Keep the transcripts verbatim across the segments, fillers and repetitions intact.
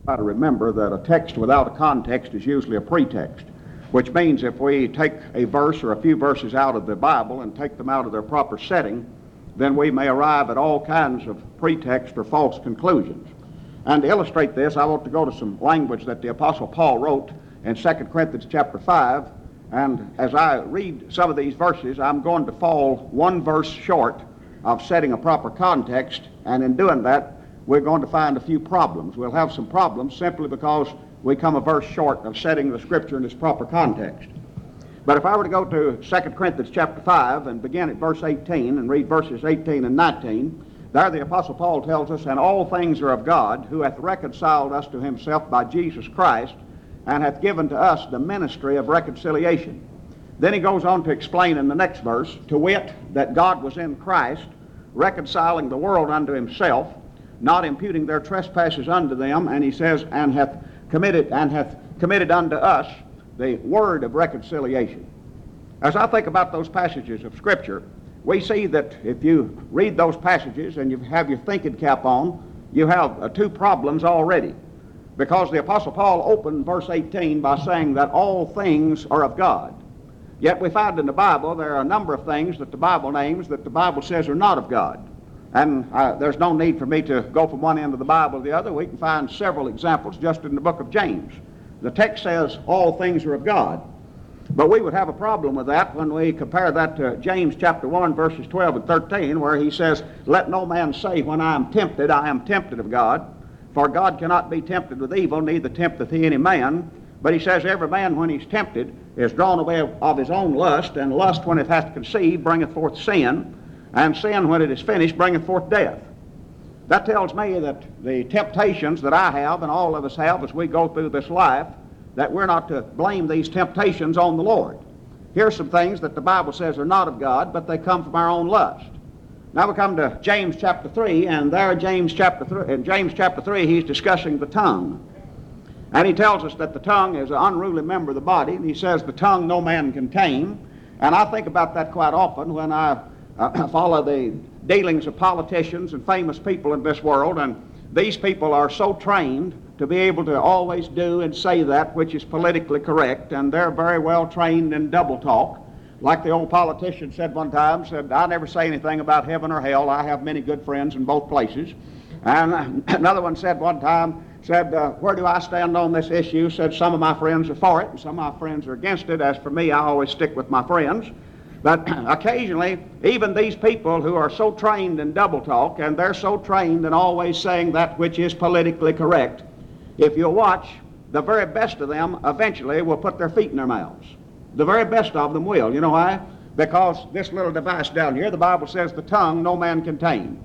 Try to remember that a text without a context is usually a pretext, which means if we take a verse or a few verses out of the Bible and take them out of their proper setting, then we may arrive at all kinds of pretext or false conclusions. And to illustrate this, I want to go to some language that the Apostle Paul wrote in Second Corinthians chapter five, and as I read some of these verses, I'm going to fall one verse short of setting a proper context, and in doing that, we're going to find a few problems. We'll have some problems simply because we come a verse short of setting the Scripture in its proper context. But if I were to go to Second Corinthians chapter five and begin at verse eighteen and read verses eighteen and nineteen, there the Apostle Paul tells us, "And all things are of God, who hath reconciled us to himself by Jesus Christ, and hath given to us the ministry of reconciliation." Then he goes on to explain in the next verse, to wit, that God was in Christ, reconciling the world unto himself, not imputing their trespasses unto them, and he says, and hath committed and hath committed unto us the word of reconciliation. As I think about those passages of Scripture, we see that if you read those passages and you have your thinking cap on, you have uh, two problems already. Because the Apostle Paul opened verse eighteen by saying that all things are of God. Yet we find in the Bible there are a number of things that the Bible names that the Bible says are not of God. And uh, there's no need for me to go from one end of the Bible to the other. We can find several examples just in the book of James. The text says all things are of God. But we would have a problem with that when we compare that to James chapter one, verses twelve and thirteen, where he says, "Let no man say, when I am tempted, I am tempted of God. For God cannot be tempted with evil, neither tempteth he any man. But he says, every man when he's tempted is drawn away of, of his own lust, and lust when it hath conceived bringeth forth sin, and sin when it is finished bringeth forth death." That tells me that the temptations that I have and all of us have as we go through this life, that we're not to blame these temptations on the Lord. Here's some things that the Bible says are not of God, but they come from our own lust. Now we come to James chapter three, and there James chapter three, in James chapter three, he's discussing the tongue. And he tells us that the tongue is an unruly member of the body, and he says the tongue no man can tame. And I think about that quite often when I uh, follow the dealings of politicians and famous people in this world, and these people are so trained to be able to always do and say that which is politically correct, and they're very well trained in double talk. Like the old politician said one time, said, "I never say anything about heaven or hell. I have many good friends in both places." And another one said one time, said, uh, "Where do I stand on this issue?" Said, "Some of my friends are for it, and some of my friends are against it. As for me, I always stick with my friends." But occasionally, even these people who are so trained in double talk, and they're so trained in always saying that which is politically correct, if you'll watch, the very best of them eventually will put their feet in their mouths. The very best of them will. You know why? Because this little device down here, the Bible says the tongue no man can tame.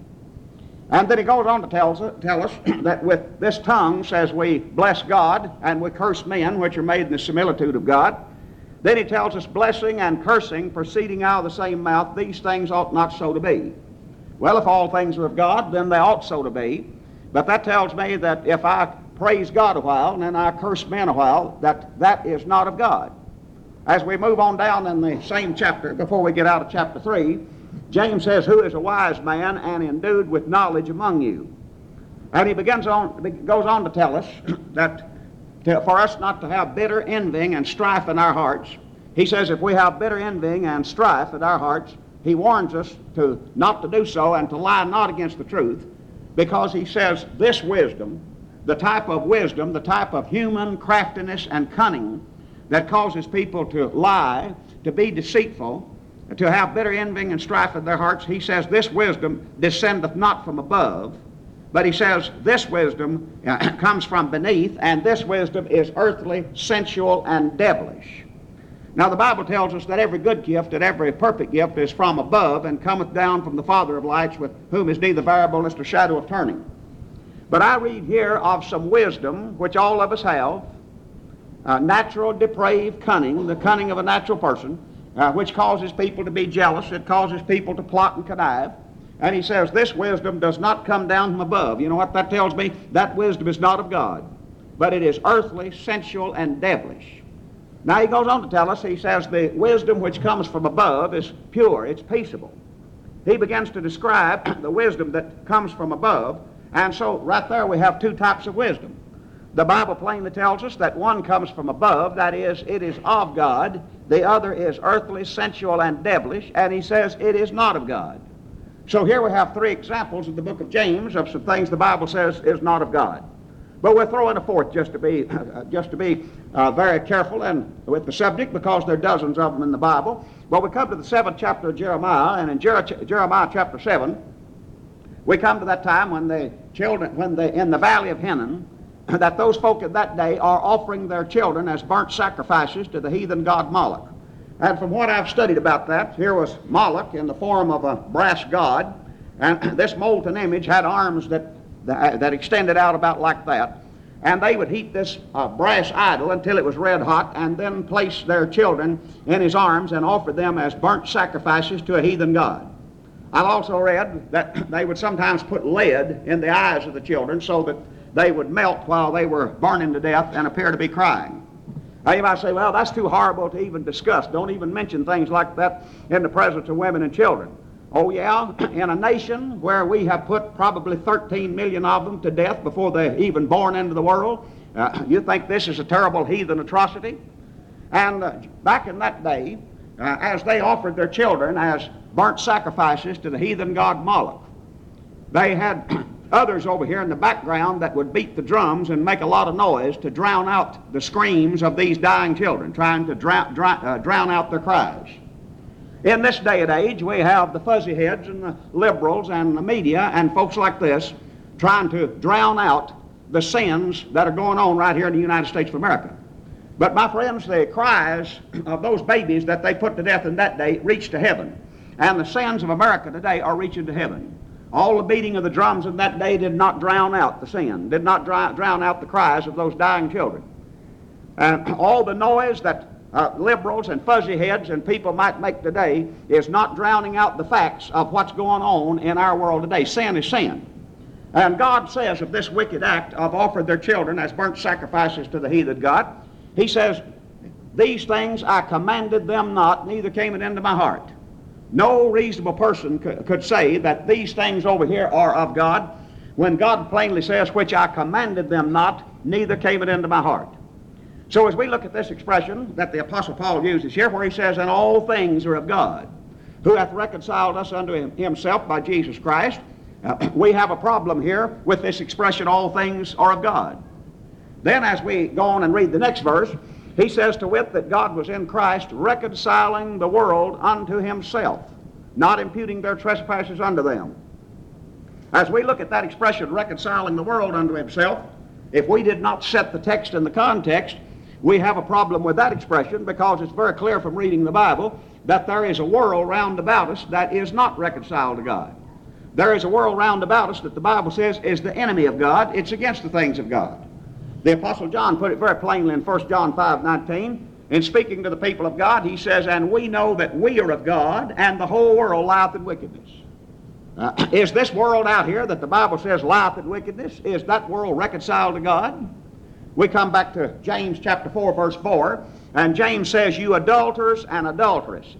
And then he goes on to tell us, tell us that with this tongue says we bless God and we curse men which are made in the similitude of God. Then he tells us blessing and cursing proceeding out of the same mouth, these things ought not so to be. Well, if all things are of God, then they ought so to be. But that tells me that if I praise God a while and then I curse men a while, that that is not of God. As we move on down in the same chapter, before we get out of chapter three, James says, "Who is a wise man and endued with knowledge among you?" And he begins on, goes on to tell us that to, for us not to have bitter envying and strife in our hearts. He says if we have bitter envying and strife in our hearts, he warns us to not to do so and to lie not against the truth, because he says this wisdom, the type of wisdom, the type of human craftiness and cunning that causes people to lie, to be deceitful, to have bitter envying and strife in their hearts, he says this wisdom descendeth not from above, but he says this wisdom uh, comes from beneath, and this wisdom is earthly, sensual, and devilish. Now the Bible tells us that every good gift and every perfect gift is from above and cometh down from the Father of lights, with whom is neither variableness nor shadow of turning. But I read here of some wisdom which all of us have, uh, natural depraved cunning, the cunning of a natural person, uh, which causes people to be jealous, it causes people to plot and connive. And he says this wisdom does not come down from above. You know what that tells me? That wisdom is not of God, but it is earthly, sensual, and devilish. Now he goes on to tell us, he says the wisdom which comes from above is pure, it's peaceable. He begins to describe the wisdom that comes from above, and so right there we have two types of wisdom. The Bible plainly tells us that one comes from above, that is, it is of God. The other is earthly, sensual, and devilish, and he says it is not of God. So here we have three examples in the book of James of some things the Bible says is not of God. But we'll throw in a fourth just to be, uh, just to be uh, very careful and with the subject, because there are dozens of them in the Bible. But we come to the seventh chapter of Jeremiah, and in Jer- Jeremiah chapter seven, we come to that time when the children, when they in the valley of Hinnom, that those folk of that day are offering their children as burnt sacrifices to the heathen god Moloch. And from what I've studied about that, here was Moloch in the form of a brass god, and this molten image had arms that, that, that extended out about like that. And they would heat this uh, brass idol until it was red hot, and then place their children in his arms and offer them as burnt sacrifices to a heathen god. I've also read that they would sometimes put lead in the eyes of the children so that they would melt while they were burning to death and appear to be crying. Now you might say, well, that's too horrible to even discuss. Don't even mention things like that in the presence of women and children. Oh yeah, in a nation where we have put probably thirteen million of them to death before they're even born into the world, uh, you think this is a terrible heathen atrocity? And uh, back in that day, uh, as they offered their children as burnt sacrifices to the heathen god Moloch, they had others over here in the background that would beat the drums and make a lot of noise to drown out the screams of these dying children, trying to drown, drown, uh, drown out their cries. In this day and age, we have the fuzzy heads and the liberals and the media and folks like this trying to drown out the sins that are going on right here in the United States of America. But my friends, the cries of those babies that they put to death in that day reached to heaven. And the sins of America today are reaching to heaven. All the beating of the drums in that day did not drown out the sin, did not dry, drown out the cries of those dying children. And all the noise that uh, liberals and fuzzy heads and people might make today is not drowning out the facts of what's going on in our world today. Sin is sin. And God says of this wicked act of offering their children as burnt sacrifices to the heathen god, he says, these things I commanded them not, neither came it into my heart. No reasonable person could, could say that these things over here are of God, when God plainly says, which I commanded them not, neither came it into my heart. So as we look at this expression that the Apostle Paul uses here, where he says, and all things are of God, who hath reconciled us unto himself by Jesus Christ, uh, we have a problem here with this expression, all things are of God. Then as we go on and read the next verse, he says, to wit, that God was in Christ reconciling the world unto himself, not imputing their trespasses unto them. As we look at that expression, reconciling the world unto himself, if we did not set the text in the context, we have a problem with that expression, because it's very clear from reading the Bible that there is a world round about us that is not reconciled to God. There is a world round about us that the Bible says is the enemy of God. It's against the things of God. The Apostle John put it very plainly in First John five nineteen. In speaking to the people of God, he says, and we know that we are of God, and the whole world lieth in wickedness. Uh, is this world out here that the Bible says lieth in wickedness, is that world reconciled to God? We come back to James chapter four, verse four, and James says, you adulterers and adulteresses.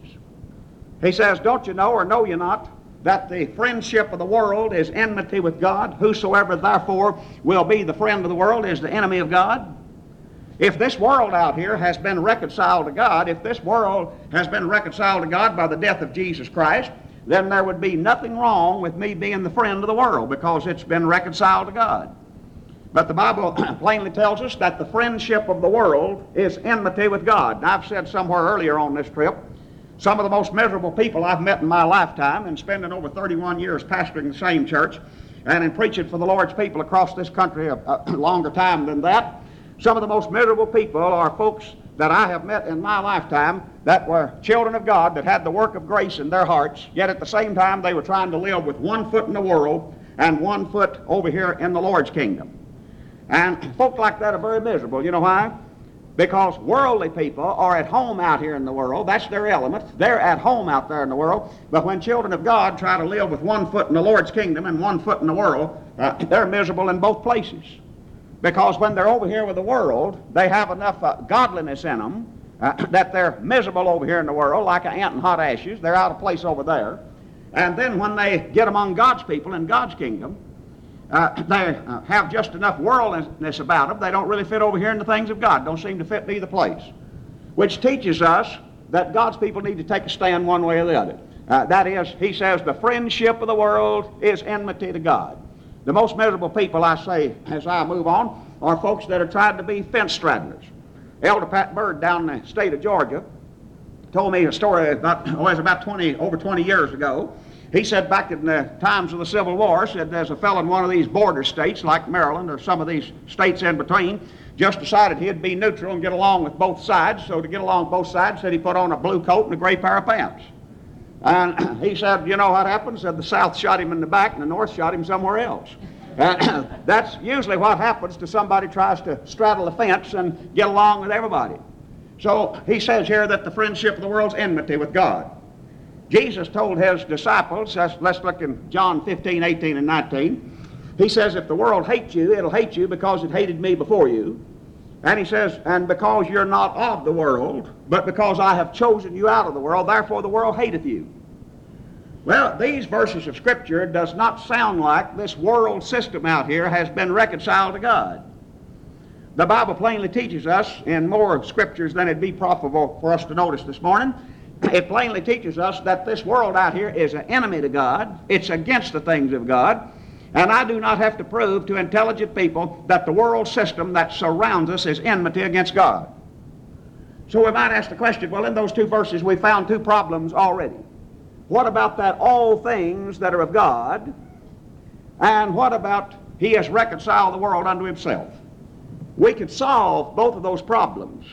He says, don't you know, or know you not, that the friendship of the world is enmity with God? Whosoever therefore will be the friend of the world is the enemy of God. If this world out here has been reconciled to God, if this world has been reconciled to God by the death of Jesus Christ, then there would be nothing wrong with me being the friend of the world, because it's been reconciled to God. But the Bible plainly tells us that the friendship of the world is enmity with God. And I've said somewhere earlier on this trip, some of the most miserable people I've met in my lifetime, and spending over thirty-one years pastoring the same church and in preaching for the Lord's people across this country a, a longer time than that, some of the most miserable people are folks that I have met in my lifetime that were children of God, that had the work of grace in their hearts, yet at the same time they were trying to live with one foot in the world and one foot over here in the Lord's kingdom. And folks like that are very miserable. You know why? Because worldly people are at home out here in the world. That's their element. They're at home out there in the world. But when children of God try to live with one foot in the Lord's kingdom and one foot in the world, uh, they're miserable in both places. Because when they're over here with the world, they have enough uh, godliness in them uh, that they're miserable over here in the world, like an ant in hot ashes. They're out of place over there. And then when they get among God's people in God's kingdom, uh, they uh, have just enough worldliness about them. They don't really fit over here in the things of God. Don't seem to fit in either place. Which teaches us that God's people need to take a stand one way or the other. Uh, that is, he says, the friendship of the world is enmity to God. The most miserable people, I say, as I move on, are folks that are trying to be fence straddlers. Elder Pat Bird down in the state of Georgia told me a story about, oh, it was about twenty, over twenty years ago. He said back in the times of the Civil War, said there's a fellow in one of these border states like Maryland or some of these states in between, just decided he'd be neutral and get along with both sides. So to get along with both sides, said he put on a blue coat and a gray pair of pants. And he said, you know what happened? Said the South shot him in the back and the North shot him somewhere else. Uh, that's usually what happens to somebody who tries to straddle the fence and get along with everybody. So he says here that the friendship of the world's enmity with God. Jesus told his disciples, let's look in John fifteen, eighteen, and nineteen. He says, if the world hates you, it'll hate you because it hated me before you. And he says, and because you're not of the world, but because I have chosen you out of the world, therefore the world hateth you. Well, these verses of Scripture does not sound like this world system out here has been reconciled to God. The Bible plainly teaches us, in more Scriptures than it'd be profitable for us to notice this morning, it plainly teaches us that this world out here is an enemy to God. It's against the things of God. And I do not have to prove to intelligent people that the world system that surrounds us is enmity against God. So we might ask the question, well, in those two verses we found two problems already. What about that all things that are of God? And what about he has reconciled the world unto himself? We could solve both of those problems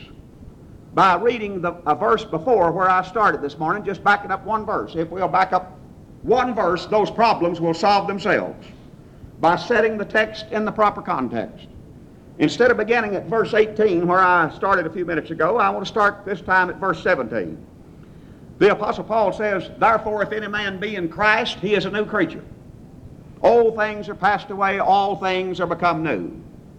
by reading the, a verse before where I started this morning, just backing up one verse. If we'll back up one verse, those problems will solve themselves by setting the text in the proper context. Instead of beginning at verse eighteen, where I started a few minutes ago, I want to start this time at verse seventeen. The Apostle Paul says, therefore, if any man be in Christ, he is a new creature. Old things are passed away, all things are become new.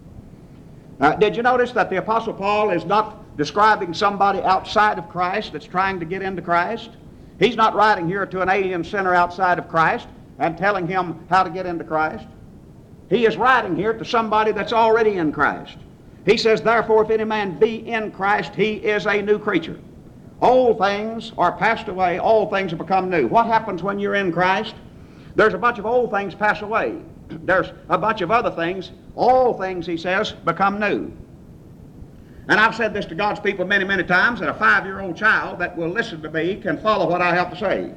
Uh, did you notice that the Apostle Paul is not describing somebody outside of Christ that's trying to get into Christ? He's not writing here to an alien sinner outside of Christ and telling him how to get into Christ. He is writing here to somebody that's already in Christ. He says, therefore, if any man be in Christ, he is a new creature. Old things are passed away, all things have become new. What happens when you're in Christ? There's a bunch of old things pass away. There's a bunch of other things. All things, he says, become new. And I've said this to God's people many, many times, that a five-year-old child that will listen to me can follow what I have to say.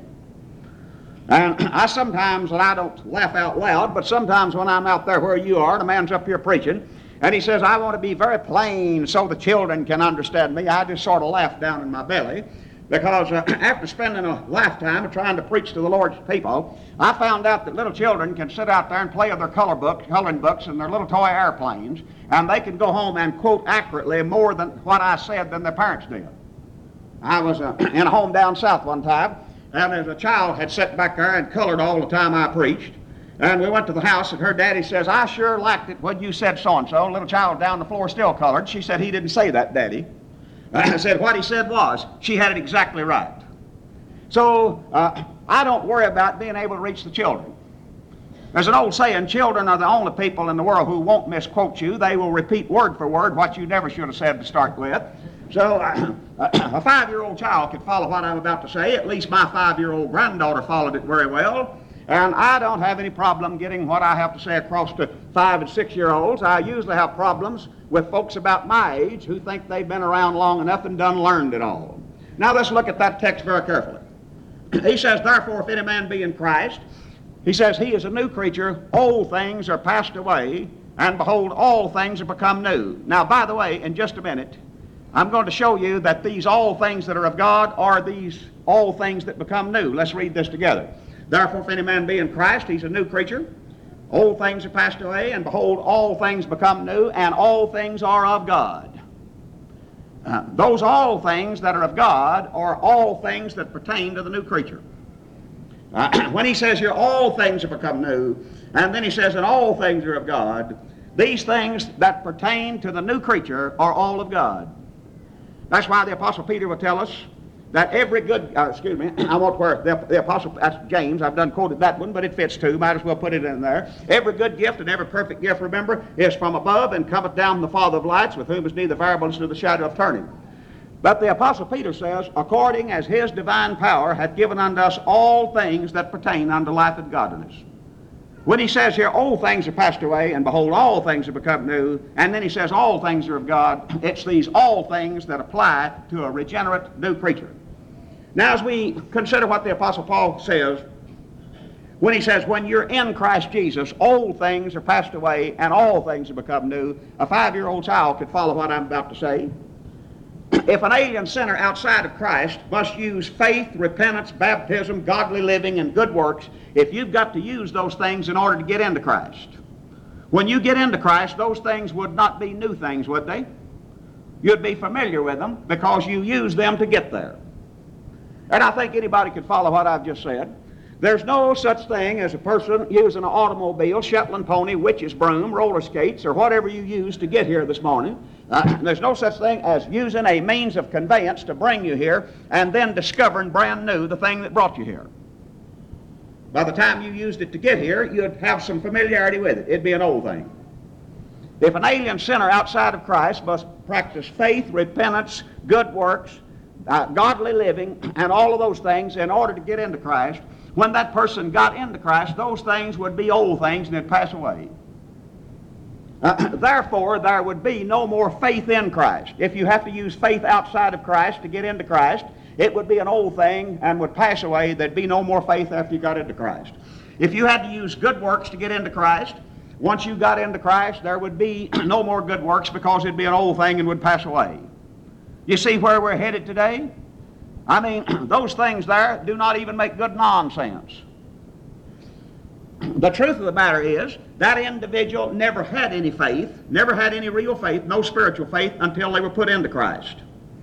And I sometimes, and I don't laugh out loud, but sometimes when I'm out there where you are, and a man's up here preaching, and he says, I want to be very plain so the children can understand me, I just sort of laugh down in my belly, because uh, after spending a lifetime of trying to preach to the Lord's people, I found out that little children can sit out there and play with their color books, coloring books and their little toy airplanes, and they can go home and quote accurately more than what I said than their parents did. I was uh, in a home down south one time, and as a child had sat back there and colored all the time I preached. And we went to the house, and her daddy says, I sure liked it when you said so-and-so. Little child down the floor still colored. She said, he didn't say that, Daddy. I said, what he said was, she had it exactly right. So uh, I don't worry about being able to reach the children. There's an old saying, children are the only people in the world who won't misquote you. They will repeat word for word what you never should have said to start with. So uh, a five-year-old child could follow what I'm about to say. At least my five-year-old granddaughter followed it very well. And I don't have any problem getting what I have to say across to five and six-year-olds. I usually have problems with folks about my age who think they've been around long enough and done learned it all. Now let's look at that text very carefully. He says, therefore, if any man be in Christ, he says, he is a new creature. Old things are passed away, and behold, all things are become new. Now, by the way, in just a minute, I'm going to show you that these all things that are of God are these all things that become new. Let's read this together. Therefore, if any man be in Christ, he's a new creature. Old things are passed away, and behold, all things become new, and all things are of God. Uh, those all things that are of God are all things that pertain to the new creature. Uh, when he says here, all things have become new, and then he says, and all things are of God, these things that pertain to the new creature are all of God. That's why the Apostle Peter will tell us that every good, uh, excuse me, I want where the, the apostle, that's James, I've done quoted that one, but it fits too, might as well put it in there. Every good gift and every perfect gift, remember, is from above and cometh down from the Father of lights, with whom is neither variableness nor the shadow of turning. But the apostle Peter says, according as his divine power hath given unto us all things that pertain unto life and godliness. When he says here, old things are passed away, and behold, all things have become new, and then he says all things are of God, it's these all things that apply to a regenerate new creature. Now, as we consider what the Apostle Paul says, when he says, when you're in Christ Jesus, old things are passed away and all things have become new, a five-year-old child could follow what I'm about to say. If an alien sinner outside of Christ must use faith, repentance, baptism, godly living, and good works, if you've got to use those things in order to get into Christ, when you get into Christ, those things would not be new things, would they? You'd be familiar with them because you use them to get there. And I think anybody could follow what I've just said. There's no such thing as a person using an automobile, Shetland pony, witch's broom, roller skates, or whatever you use to get here this morning. Uh, there's no such thing as using a means of conveyance to bring you here and then discovering brand new the thing that brought you here. By the time you used it to get here, you'd have some familiarity with it. It'd be an old thing. If an alien sinner outside of Christ must practice faith, repentance, good works, Uh, godly living, and all of those things in order to get into Christ, when that person got into Christ, those things would be old things and they'd pass away. Uh, therefore, there would be no more faith in Christ. If you have to use faith outside of Christ to get into Christ, it would be an old thing and would pass away. There'd be no more faith after you got into Christ. If you had to use good works to get into Christ, once you got into Christ, there would be no more good works because it'd be an old thing and would pass away. You see where we're headed today? I mean, those things there do not even make good nonsense. The truth of the matter is, that individual never had any faith, never had any real faith, no spiritual faith, until they were put into Christ.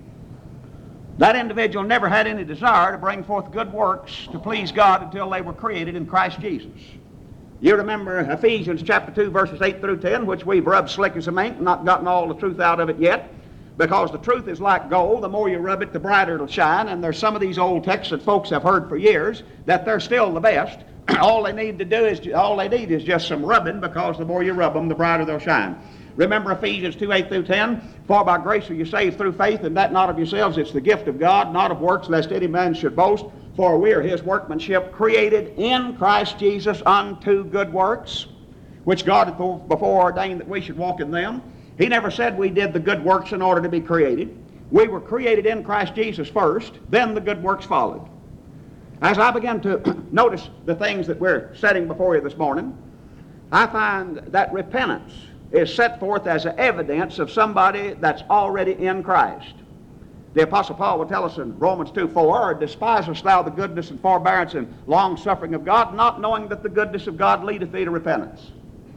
That individual never had any desire to bring forth good works to please God until they were created in Christ Jesus. You remember Ephesians chapter two, verses eight through ten, which we've rubbed slick as some ink, not gotten all the truth out of it yet. Because the truth is like gold, the more you rub it, the brighter it'll shine. And there's some of these old texts that folks have heard for years that they're still the best. all they need to do is, all they need is just some rubbing, because the more you rub them, the brighter they'll shine. Remember Ephesians two, eight through ten? For by grace are you saved through faith, and that not of yourselves, it's the gift of God, not of works, lest any man should boast. For we are his workmanship, created in Christ Jesus unto good works, which God had before ordained that we should walk in them. He never said we did the good works in order to be created. We were created in Christ Jesus first, then the good works followed. As I began to notice the things that we're setting before you this morning, I find that repentance is set forth as an evidence of somebody that's already in Christ. The Apostle Paul will tell us in Romans two, four, or despisest thou the goodness and forbearance and long-suffering of God, not knowing that the goodness of God leadeth thee to repentance.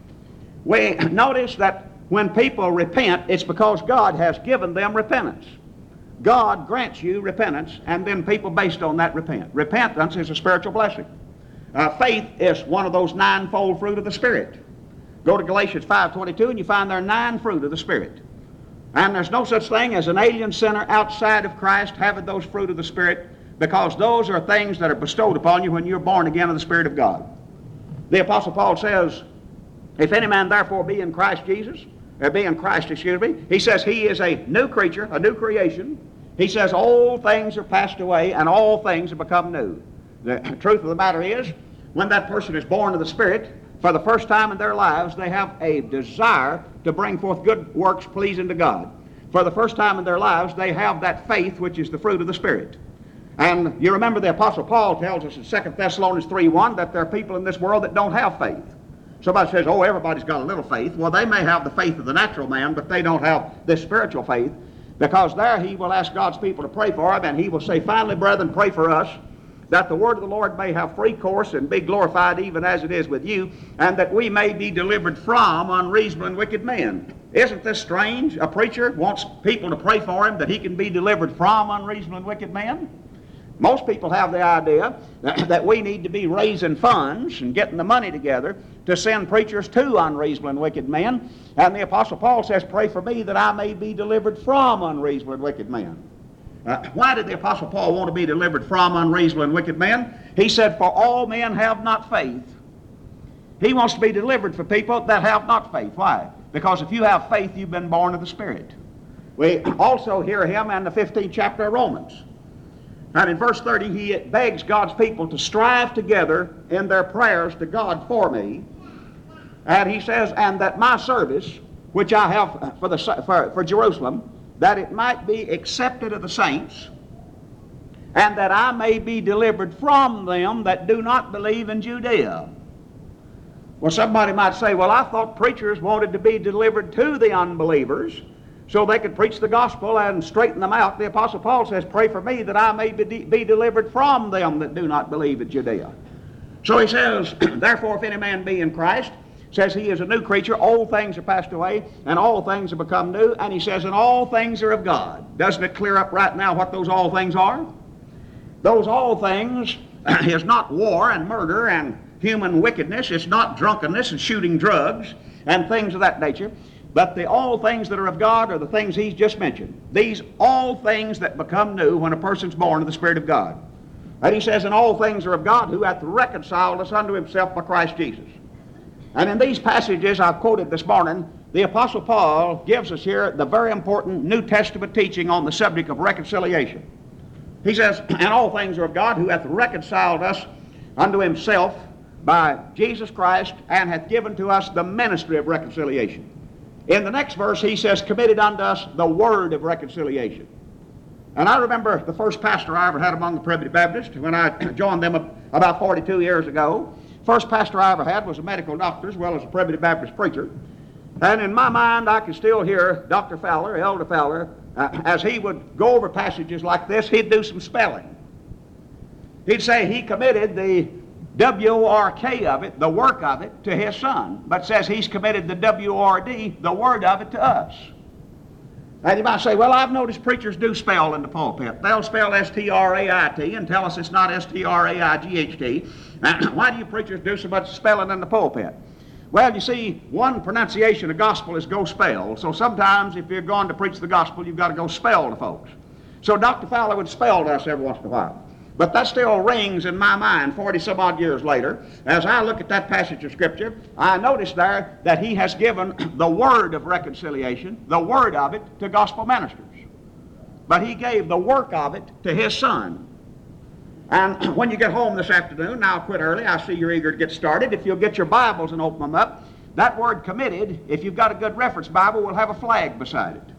We notice that when people repent, it's because God has given them repentance. God grants you repentance, and then people based on that repent. Repentance is a spiritual blessing. Uh, faith is one of those ninefold fruit of the Spirit. Go to Galatians five twenty-two, and you find there are nine fruit of the Spirit. And there's no such thing as an alien sinner outside of Christ having those fruit of the Spirit, because those are things that are bestowed upon you when you're born again of the Spirit of God. The Apostle Paul says, if any man therefore be in Christ Jesus, or be in Christ, excuse me, he says he is a new creature, a new creation. He says all things are passed away and all things have become new. The truth of the matter is, when that person is born of the Spirit, for the first time in their lives, they have a desire to bring forth good works pleasing to God. For the first time in their lives, they have that faith which is the fruit of the Spirit. And you remember the Apostle Paul tells us in Second Thessalonians three one that there are people in this world that don't have faith. Somebody says, oh, everybody's got a little faith. Well, they may have the faith of the natural man, but they don't have this spiritual faith, because there he will ask God's people to pray for him, and he will say, finally, brethren, pray for us, that the word of the Lord may have free course and be glorified even as it is with you, and that we may be delivered from unreasonable and wicked men. Isn't this strange? A preacher wants people to pray for him that he can be delivered from unreasonable and wicked men? Most people have the idea that, that we need to be raising funds and getting the money together to send preachers to unreasonable and wicked men. And the Apostle Paul says, pray for me that I may be delivered from unreasonable and wicked men. Uh, why did the Apostle Paul want to be delivered from unreasonable and wicked men? He said, for all men have not faith. He wants to be delivered for people that have not faith. Why? Because if you have faith, you've been born of the Spirit. We also hear him in the fifteenth chapter of Romans. And in verse thirty, he begs God's people to strive together in their prayers to God for me. And he says, and that my service, which I have for, the, for, for Jerusalem, that it might be accepted of the saints, and that I may be delivered from them that do not believe in Judea. Well, somebody might say, well, I thought preachers wanted to be delivered to the unbelievers so they could preach the gospel and straighten them out. The Apostle Paul says, pray for me that I may be, be delivered from them that do not believe in Judea. So he says, therefore, if any man be in Christ, says he is a new creature, old things are passed away, and all things have become new, and he says, and all things are of God. Doesn't it clear up right now what those all things are? Those all things is not war and murder and human wickedness. It's not drunkenness and shooting drugs and things of that nature. But the all things that are of God are the things he's just mentioned. These all things that become new when a person's born of the Spirit of God. And he says, and all things are of God, who hath reconciled us unto himself by Christ Jesus. And in these passages I've quoted this morning, the Apostle Paul gives us here the very important New Testament teaching on the subject of reconciliation. He says, and all things are of God, who hath reconciled us unto himself by Jesus Christ, and hath given to us the ministry of reconciliation. In the next verse he says, committed unto us the word of reconciliation. And I remember the first pastor I ever had among the Primitive Baptists when I joined them about forty-two years ago. First pastor I ever had was a medical doctor as well as a Primitive Baptist preacher. And in my mind I can still hear Doctor Fowler, Elder Fowler, uh, as he would go over passages like this, he'd do some spelling. He'd say he committed the W O R K of it, the work of it, to his son, but says he's committed the W O R D, the word of it, to us. And you might say, well, I've noticed preachers do spell in the pulpit. They'll spell S T R A I T and tell us it's not S T R A I G H T. Why do you preachers do so much spelling in the pulpit? Well, you see, one pronunciation of gospel is go spell. So sometimes if you're going to preach the gospel, you've got to go spell to folks. So Doctor Fowler would spell to us every once in a while. But that still rings in my mind forty some odd years later. As I look at that passage of Scripture, I notice there that he has given the word of reconciliation, the word of it, to gospel ministers. But he gave the work of it to his son. And when you get home this afternoon, now I'll quit early, I see you're eager to get started. If you'll get your Bibles and open them up, that word committed, if you've got a good reference Bible, will have a flag beside it.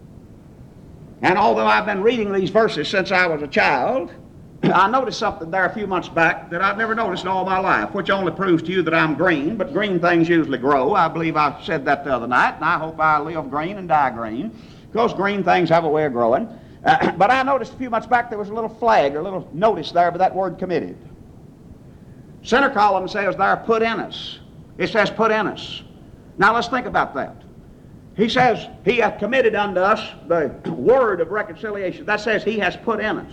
And although I've been reading these verses since I was a child, I noticed something there a few months back that I've never noticed in all my life, which only proves to you that I'm green, but green things usually grow. I believe I said that the other night, and I hope I live green and die green, because green things have a way of growing. Uh, but I noticed a few months back there was a little flag or a little notice there by that word committed. Center column says there, put in us. It says put in us. Now let's think about that. He says he hath committed unto us the word of reconciliation. That says he has put in us.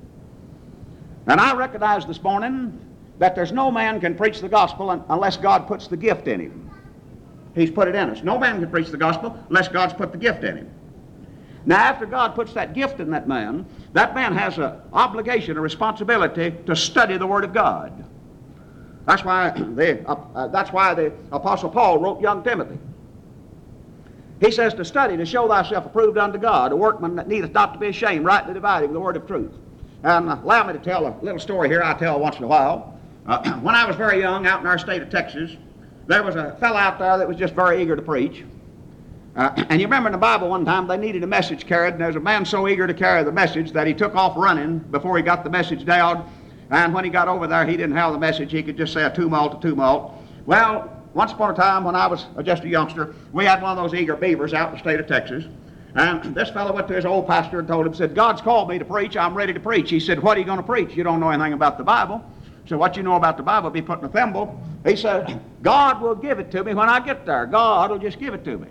And I recognize this morning that there's no man can preach the gospel unless God puts the gift in him. He's put it in us. No man can preach the gospel unless God's put the gift in him. Now, after God puts that gift in that man, that man has an obligation, a responsibility to study the Word of God. That's why the, uh, that's why the Apostle Paul wrote young Timothy. He says to study, to show thyself approved unto God, a workman that needeth not to be ashamed, rightly dividing the word of truth. And allow me to tell a little story here I tell once in a while. Uh, when I was very young, out in our state of Texas, there was a fellow out there that was just very eager to preach. Uh, and you remember in the Bible one time they needed a message carried, and there was a man so eager to carry the message that he took off running before he got the message down. And when he got over there, he didn't have the message. He could just say a tumult, a tumult. Well, once upon a time when I was just a youngster, we had one of those eager beavers out in the state of Texas. And this fellow went to his old pastor and told him, said, God's called me to preach. I'm ready to preach. He said, what are you going to preach? You don't know anything about the Bible. So what you know about the Bible, be put in a thimble. He said, God will give it to me when I get there. God will just give it to me.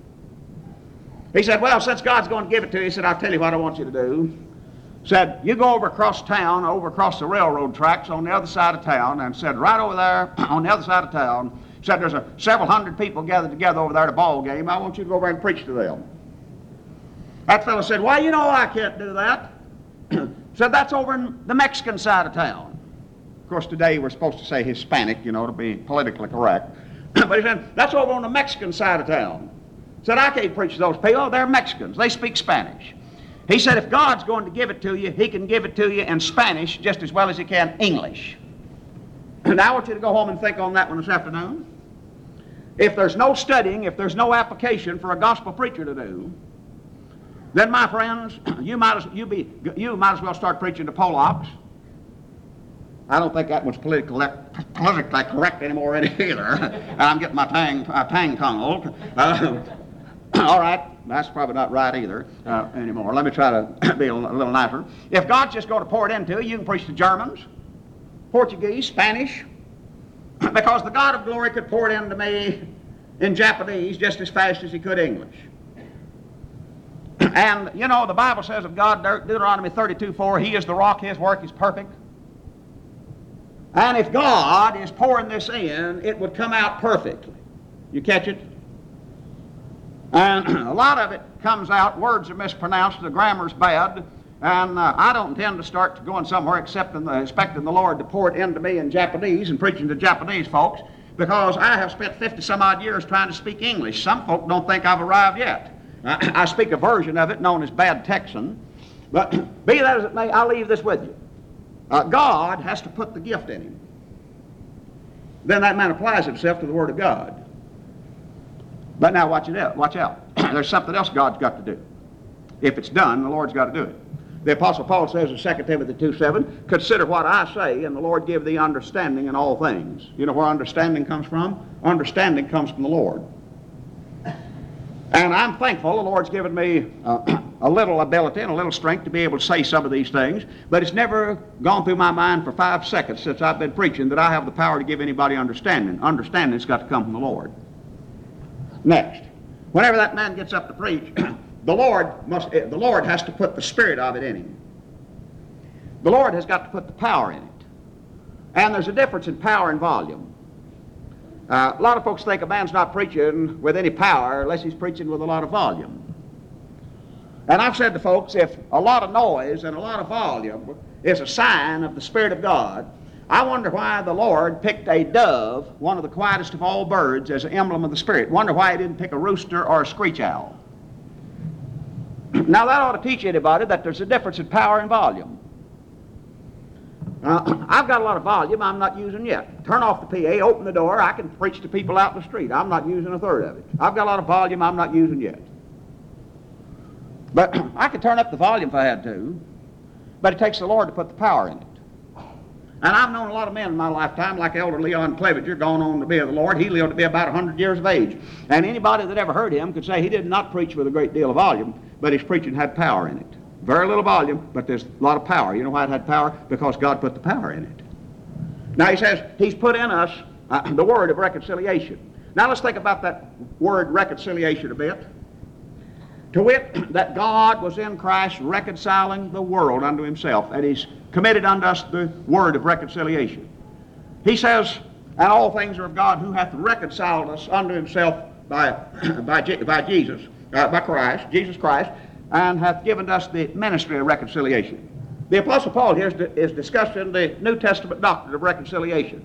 He said, well, since God's going to give it to you, he said, I'll tell you what I want you to do. Said, you go over across town, over across the railroad tracks on the other side of town, and said, right over there on the other side of town, said there's a, several hundred people gathered together over there at a ball game. I want you to go over and preach to them. That fellow said, well, you know I can't do that. Said that's over in the Mexican side of town. Of course, today we're supposed to say Hispanic, you know, to be politically correct. But he said, that's over on the Mexican side of town. Said, I can't preach to those people. They're Mexicans. They speak Spanish. He said, if God's going to give it to you, he can give it to you in Spanish just as well as he can English. And I want you to go home and think on that one this afternoon. If there's no studying, if there's no application for a gospel preacher to do, then, my friends, you might as, you be, you might as well start preaching to Polacks. I don't think that was politically, politically correct anymore either. And I'm getting my tang, uh, tang tongue. Uh, all right, that's probably not right either uh, anymore. Let me try to be a little nicer. If God's just going to pour it into you, you can preach to Germans, Portuguese, Spanish, because the God of glory could pour it into me in Japanese just as fast as he could English. And, you know, the Bible says of God, Deuteronomy thirty-two four, he is the rock, his work is perfect. And if God is pouring this in, it would come out perfectly. You catch it? And a lot of it comes out, words are mispronounced, the grammar's bad, and uh, I don't intend to start going somewhere except in the, expecting the Lord to pour it into me in Japanese and preaching to Japanese folks, because I have spent fifty some odd years trying to speak English. Some folk don't think I've arrived yet. I, I speak a version of it known as bad Texan, but be that as it may, I'll leave this with you. Uh, God has to put the gift in him. Then that man applies himself to the Word of God. But now watch it out. Watch out. There's something else God's got to do. If it's done, the Lord's got to do it. The Apostle Paul says in Second Timothy two seven, consider what I say, and the Lord give thee understanding in all things. You know where understanding comes from? Understanding comes from the Lord. And I'm thankful the Lord's given me uh, a little ability and a little strength to be able to say some of these things, but it's never gone through my mind for five seconds since I've been preaching that I have the power to give anybody understanding. Understanding's got to come from the Lord. Next, whenever that man gets up to preach, the Lord must, the Lord has to put the spirit of it in him. The Lord has got to put the power in it. And there's a difference in power and volume. Uh, a lot of folks think a man's not preaching with any power unless he's preaching with a lot of volume. And I've said to folks, if a lot of noise and a lot of volume is a sign of the Spirit of God, I wonder why the Lord picked a dove, one of the quietest of all birds, as an emblem of the Spirit. Wonder why he didn't pick a rooster or a screech owl. Now that ought to teach anybody that there's a difference in power and volume. Uh, I've got a lot of volume I'm not using yet. Turn off the P A, open the door, I can preach to people out in the street. I'm not using a third of it. I've got a lot of volume I'm not using yet. But I could turn up the volume if I had to, but it takes the Lord to put the power in it. And I've known a lot of men in my lifetime, like Elder Leon Clevenger, gone on to be of the Lord. He lived to be about one hundred years of age. And anybody that ever heard him could say he did not preach with a great deal of volume, but his preaching had power in it. Very little volume, but there's a lot of power. You know why it had power? Because God put the power in it. Now he says he's put in us uh, the word of reconciliation. Now let's think about that word reconciliation a bit. To wit, that God was in Christ reconciling the world unto himself, and he's committed unto us the word of reconciliation. He says, and all things are of God, who hath reconciled us unto himself by, by, by Jesus, uh, by Christ, Jesus Christ, and hath given us the ministry of reconciliation. The Apostle Paul here is, is discussing the New Testament doctrine of reconciliation.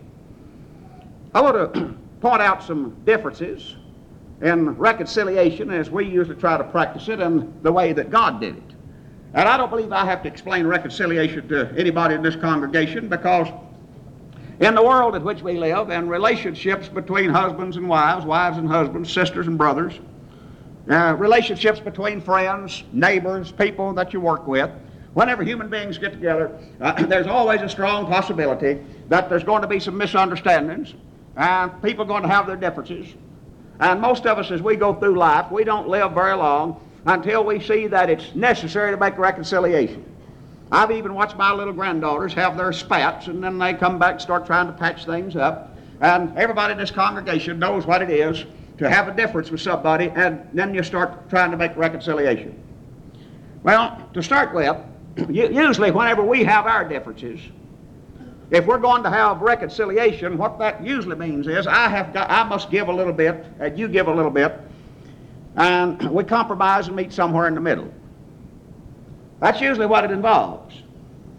I want to point out some differences in reconciliation as we usually try to practice it and the way that God did it. And I don't believe I have to explain reconciliation to anybody in this congregation, because in the world in which we live, and relationships between husbands and wives, wives and husbands, sisters and brothers, Uh, relationships between friends, neighbors, people that you work with, whenever human beings get together, uh, there's always a strong possibility that there's going to be some misunderstandings, and people are going to have their differences. And most of us, as we go through life, we don't live very long until we see that it's necessary to make reconciliation. I've even watched my little granddaughters have their spats, and then they come back and start trying to patch things up. And everybody in this congregation knows what it is to have a difference with somebody, and then you start trying to make reconciliation. Well, to start with, usually whenever we have our differences, if we're going to have reconciliation, what that usually means is I have got, I must give a little bit, and you give a little bit, and we compromise and meet somewhere in the middle. That's usually what it involves.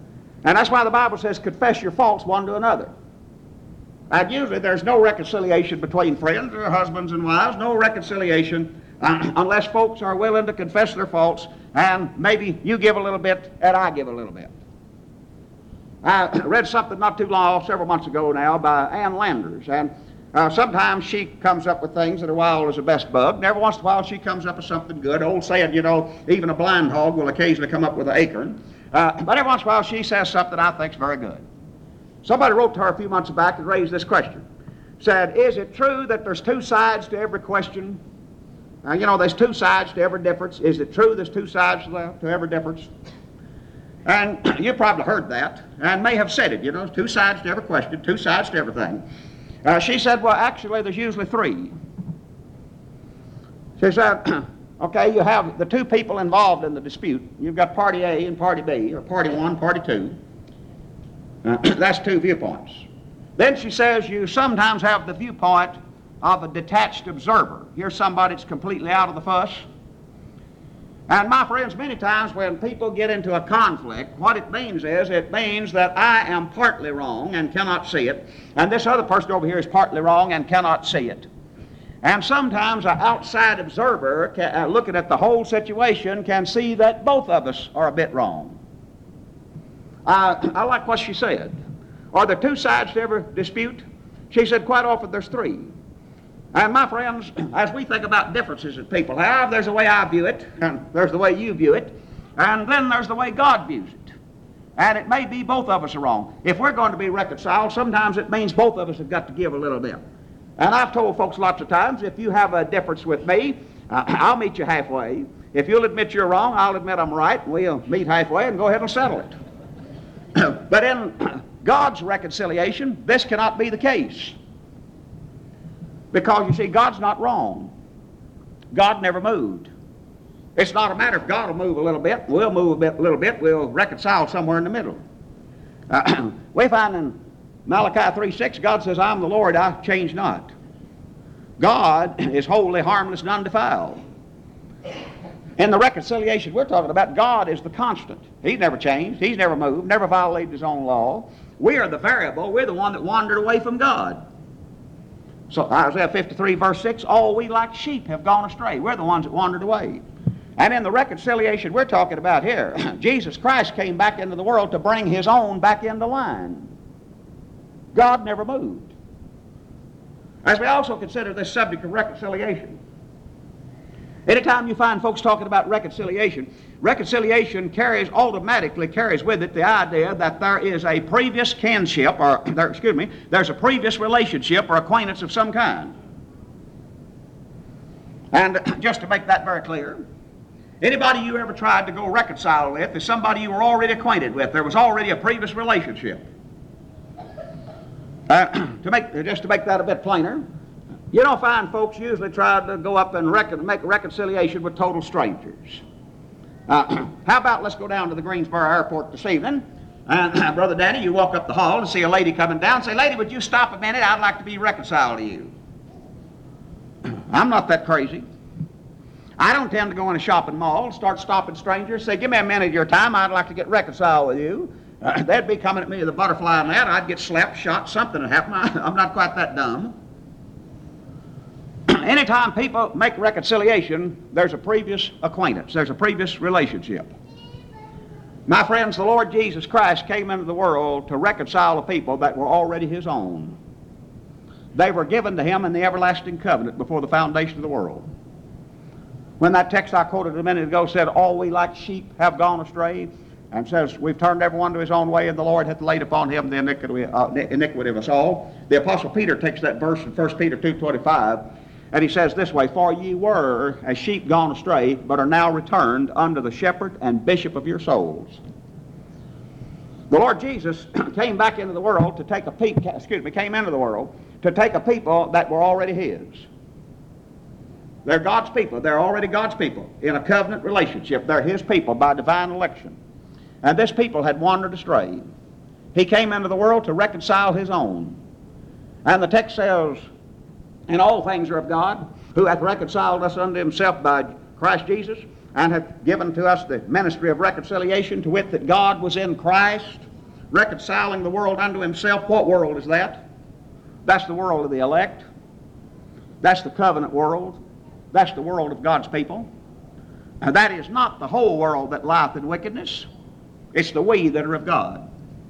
And that's why the Bible says, confess your faults one to another. And usually there's no reconciliation between friends or husbands and wives, no reconciliation uh, unless folks are willing to confess their faults, and maybe you give a little bit and I give a little bit. I read something not too long, several months ago now, by Ann Landers, and uh, sometimes she comes up with things that are wild as a best bug, and every once in a while she comes up with something good. Old saying, you know, even a blind hog will occasionally come up with an acorn. Uh, but every once in a while she says something I think's very good. Somebody wrote to her a few months back and raised this question. Said, is it true that there's two sides to every question? Now, you know, there's two sides to every difference. Is it true there's two sides to, to every difference? And you probably heard that and may have said it, you know, two sides to every question, two sides to everything. Uh, she said, well, actually, there's usually three. She said, okay, you have the two people involved in the dispute. You've got party A and party B, or party one, party two. Uh, that's two viewpoints. Then she says you sometimes have the viewpoint of a detached observer. Here's somebody that's completely out of the fuss. And my friends, many times when people get into a conflict, what it means is, it means that I am partly wrong and cannot see it, and this other person over here is partly wrong and cannot see it. And sometimes an outside observer, can, uh, looking at the whole situation, can see that both of us are a bit wrong. Uh, I like what she said. Are there two sides to every dispute? She said quite often there's three. And my friends, as we think about differences that people have, there's the way I view it, and there's the way you view it, and then there's the way God views it. And it may be both of us are wrong. If we're going to be reconciled, sometimes it means both of us have got to give a little bit. And I've told folks lots of times, if you have a difference with me, uh, I'll meet you halfway. If you'll admit you're wrong, I'll admit I'm right, and we'll meet halfway and go ahead and settle it. But in God's reconciliation, this cannot be the case. Because, you see, God's not wrong. God never moved. It's not a matter of God will move a little bit, we'll move a bit, little bit, we'll reconcile somewhere in the middle. Uh, we find in Malachi three six, God says, I'm the Lord, I change not. God is holy, harmless, and undefiled. In the reconciliation we're talking about, God is the constant. He's never changed, He's never moved, never violated His own law. We are the variable, we're the one that wandered away from God. So Isaiah fifty-three verse six, all we like sheep have gone astray. We're the ones that wandered away. And in the reconciliation we're talking about here, Jesus Christ came back into the world to bring His own back into line. God never moved. As we also consider this subject of reconciliation, anytime you find folks talking about reconciliation, reconciliation carries automatically carries with it the idea that there is a previous kinship, or there, excuse me, there's a previous relationship or acquaintance of some kind. And just to make that very clear, anybody you ever tried to go reconcile with is somebody you were already acquainted with. There was already a previous relationship. Uh, to make just to make that a bit plainer, you don't find folks usually try to go up and recon, make a reconciliation with total strangers. Uh, how about let's go down to the Greensboro airport this evening, and uh, Brother Danny, you walk up the hall and see a lady coming down, say, lady, would you stop a minute? I'd like to be reconciled to you. I'm not that crazy. I don't tend to go in a shopping mall and start stopping strangers, say, give me a minute of your time, I'd like to get reconciled with you. Uh, they'd be coming at me with a butterfly net, I'd get slapped, shot, something would happen. I'm not quite that dumb. Anytime people make reconciliation, there's a previous acquaintance, there's a previous relationship. My friends, the Lord Jesus Christ came into the world to reconcile a people that were already His own. They were given to Him in the everlasting covenant before the foundation of the world. When that text I quoted a minute ago said, all we like sheep have gone astray, and says, we've turned everyone to his own way, and the Lord hath laid upon him the iniquity, uh, iniquity of us all. The Apostle Peter takes that verse in First Peter two twenty-five, and he says this way, for ye were as sheep gone astray, but are now returned unto the shepherd and bishop of your souls. The Lord Jesus came back into the world to take a people, excuse me, came into the world to take a people that were already His. They're God's people. They're already God's people in a covenant relationship. They're His people by divine election. And this people had wandered astray. He came into the world to reconcile His own. And the text says, and all things are of God, who hath reconciled us unto Himself by Christ Jesus, and hath given to us the ministry of reconciliation, to wit that God was in Christ, reconciling the world unto himself. What world is that? That's the world of the elect. That's the covenant world. That's the world of God's people. And that is not the whole world that lieth in wickedness. It's the we that are of God.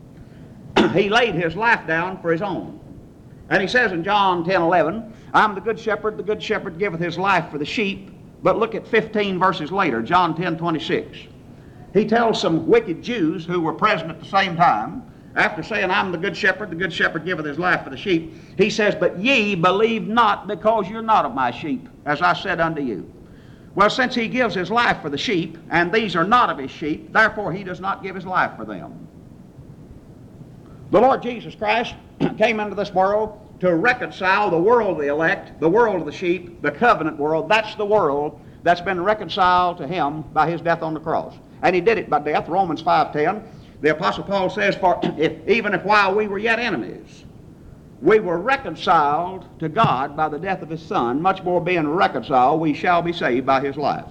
He laid his life down for his own. And he says in John ten eleven, I'm the good shepherd, the good shepherd giveth his life for the sheep. But look at fifteen verses later, John ten twenty-six. He tells some wicked Jews who were present at the same time, after saying, I'm the good shepherd, the good shepherd giveth his life for the sheep, he says, but ye believe not, because you're not of my sheep, as I said unto you. Well, since he gives his life for the sheep, and these are not of his sheep, therefore he does not give his life for them. The Lord Jesus Christ came into this world to reconcile the world of the elect, the world of the sheep, the covenant world. That's the world that's been reconciled to him by his death on the cross. And he did it by death. Romans five ten. The Apostle Paul says, for if, even if while we were yet enemies, we were reconciled to God by the death of his Son, much more being reconciled, we shall be saved by his life.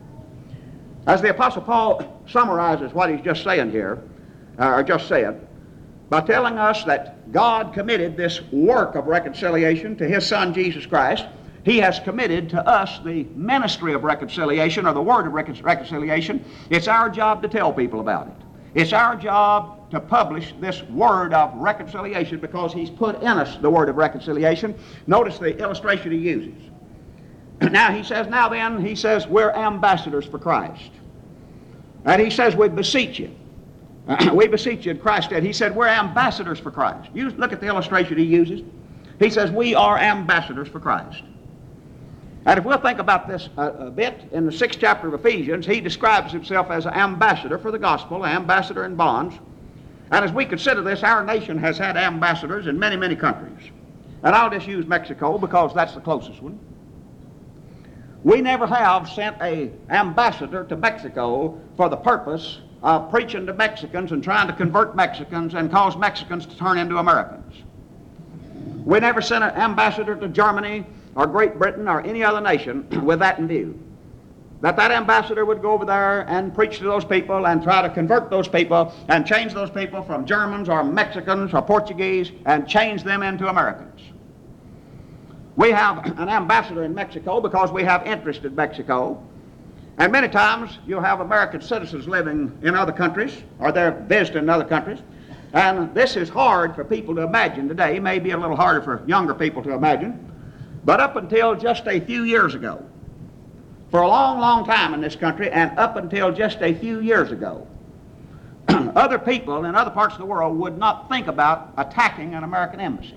As the Apostle Paul summarizes what he's just saying here, uh, or just said, by telling us that God committed this work of reconciliation to his Son Jesus Christ, he has committed to us the ministry of reconciliation, or the word of recon- reconciliation. It's our job to tell people about it. It's our job to publish this word of reconciliation, because he's put in us the word of reconciliation. Notice the illustration he uses. Now he says, now then, he says, we're ambassadors for Christ. And he says, we beseech you. We beseech you in Christ's stead. He said, we're ambassadors for Christ. You look at the illustration he uses. He says, we are ambassadors for Christ. And if we'll think about this a, a bit, in the sixth chapter of Ephesians, he describes himself as an ambassador for the gospel, an ambassador in bonds. And as we consider this, our nation has had ambassadors in many, many countries. And I'll just use Mexico because that's the closest one. We never have sent an ambassador to Mexico for the purpose of preaching to Mexicans and trying to convert Mexicans and cause Mexicans to turn into Americans. We never sent an ambassador to Germany or Great Britain or any other nation with that in view. That that ambassador would go over there and preach to those people and try to convert those people and change those people from Germans or Mexicans or Portuguese and change them into Americans. We have an ambassador in Mexico because we have interest in Mexico. And many times you'll have American citizens living in other countries, or they're visiting in other countries. And this is hard for people to imagine today, maybe a little harder for younger people to imagine. But up until just a few years ago, for a long, long time in this country, and up until just a few years ago, other people in other parts of the world would not think about attacking an American embassy.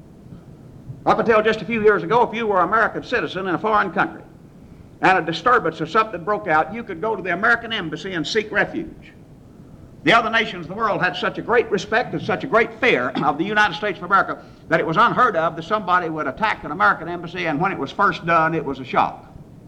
Up until just a few years ago, if you were an American citizen in a foreign country, and a disturbance or something broke out, you could go to the American embassy and seek refuge. The other nations of the world had such a great respect and such a great fear of the United States of America that it was unheard of that somebody would attack an American embassy, and when it was first done, it was a shock.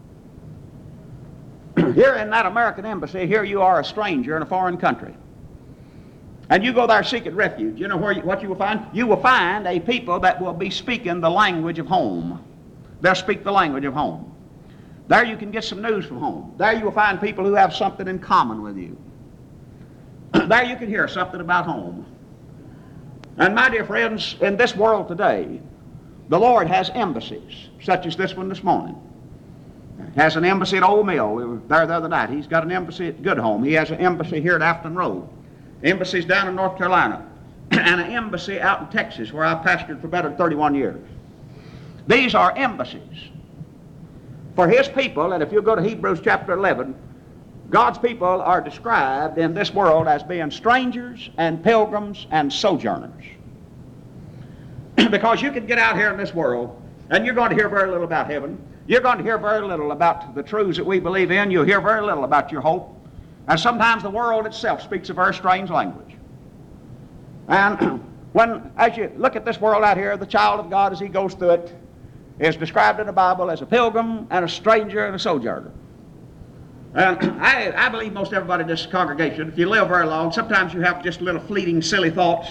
Here in that American embassy, here you are a stranger in a foreign country. And you go there seeking refuge. You know where you, what you will find? You will find a people that will be speaking the language of home. They'll speak the language of home. There you can get some news from home. There you will find people who have something in common with you. There you can hear something about home. And my dear friends, in this world today, the Lord has embassies, such as this one this morning. He has an embassy at Old Mill. We were there the other night. He's got an embassy at Good Home. He has an embassy here at Afton Road. Embassies down in North Carolina. And an embassy out in Texas, where I've pastored for better than thirty-one years. These are embassies for his people. And if you go to Hebrews chapter eleven, God's people are described in this world as being strangers and pilgrims and sojourners. Because you can get out here in this world and you're going to hear very little about heaven. You're going to hear very little about the truths that we believe in. You'll hear very little about your hope. And sometimes the world itself speaks a very strange language. And when, as you look at this world out here, the child of God as he goes through it is described in the Bible as a pilgrim and a stranger and a sojourner. And I, I believe most everybody in this congregation, if you live very long, sometimes you have just little fleeting, silly thoughts.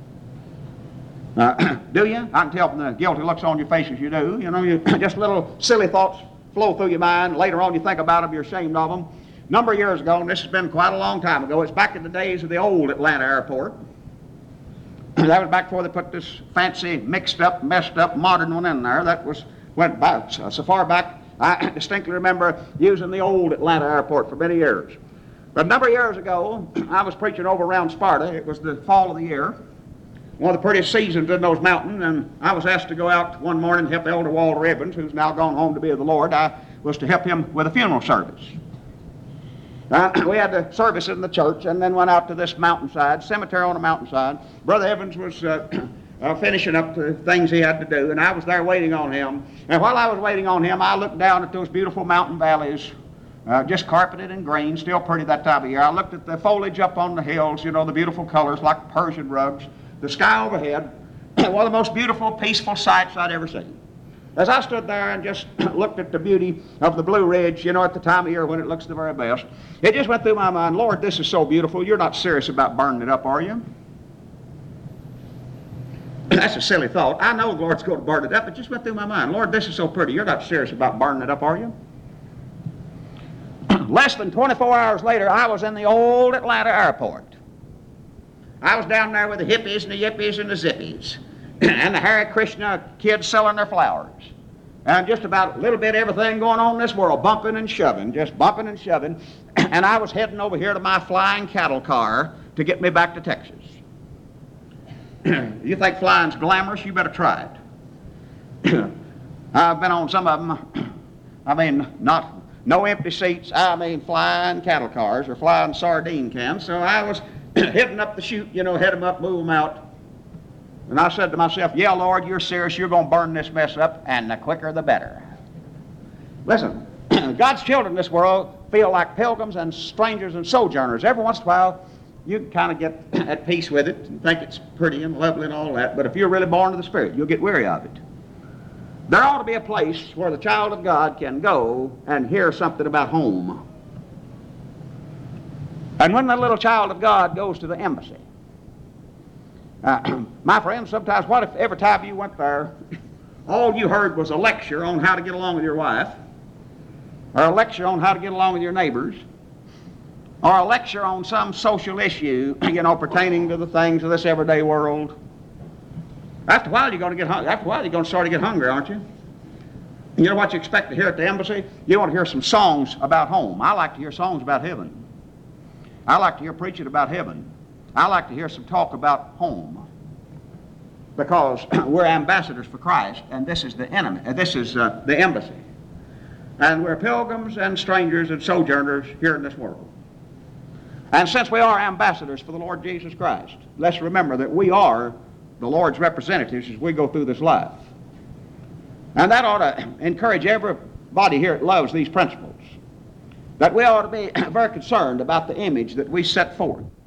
Uh, do you? I can tell from the guilty looks on your faces you do. You know, you, just little silly thoughts flow through your mind. Later on you think about them, you're ashamed of them. A number of years ago, and this has been quite a long time ago, it's back in the days of the old Atlanta airport. That was back before they put this fancy, mixed up, messed up, modern one in there. That was, went back so, so far back, I distinctly remember using the old Atlanta airport for many years. But a number of years ago, I was preaching over around Sparta. It was the fall of the year, one of the prettiest seasons in those mountains, and I was asked to go out one morning to help Elder Walter Evans, who's now gone home to be with the Lord. I was to help him with a funeral service. Uh, we had the service in the church and then went out to this mountainside, cemetery on a mountainside. Brother Evans was uh, uh, finishing up the things he had to do, and I was there waiting on him. And while I was waiting on him, I looked down at those beautiful mountain valleys, uh, just carpeted in green, still pretty that time of year. I looked at the foliage up on the hills, you know, the beautiful colors like Persian rugs, the sky overhead, one of the most beautiful, peaceful sights I'd ever seen. As I stood there and just looked at the beauty of the Blue Ridge, you know, at the time of year when it looks the very best, it just went through my mind, Lord, this is so beautiful. You're not serious about burning it up, are you? That's a silly thought. I know the Lord's going to burn it up. It just went through my mind. Lord, this is so pretty. You're not serious about burning it up, are you? Less than twenty-four hours later, I was in the old Atlanta airport. I was down there with the hippies and the yippies and the zippies and the Hare Krishna kids selling their flowers. And just about a little bit everything going on in this world, bumping and shoving, just bumping and shoving. And I was heading over here to my flying cattle car to get me back to Texas. You think flying's glamorous? You better try it. I've been on some of them. I mean, not no empty seats. I mean, flying cattle cars or flying sardine cans. So I was hitting up the chute, you know, head them up, move them out. And I said to myself, yeah, Lord, you're serious. You're going to burn this mess up, and the quicker the better. Listen, God's children in this world feel like pilgrims and strangers and sojourners. Every once in a while, you can kind of get at peace with it and think it's pretty and lovely and all that. But if you're really born of the Spirit, you'll get weary of it. There ought to be a place where the child of God can go and hear something about home. And when the little child of God goes to the embassy, Uh, my friend, sometimes what if every time you went there, all you heard was a lecture on how to get along with your wife, or a lecture on how to get along with your neighbors, or a lecture on some social issue, you know, pertaining to the things of this everyday world. After a while, you're going to get hungry. After a while, you're going to start to get hungry, aren't you? And you know what you expect to hear at the embassy? You want to hear some songs about home. I like to hear songs about heaven. I like to hear preaching about heaven. I like to hear some talk about home, because we're ambassadors for Christ, and this is the enemy. Uh, this is uh, the embassy, and we're pilgrims and strangers and sojourners here in this world. And since we are ambassadors for the Lord Jesus Christ, let's remember that we are the Lord's representatives as we go through this life, and that ought to encourage everybody here that loves these principles, that we ought to be very concerned about the image that we set forth.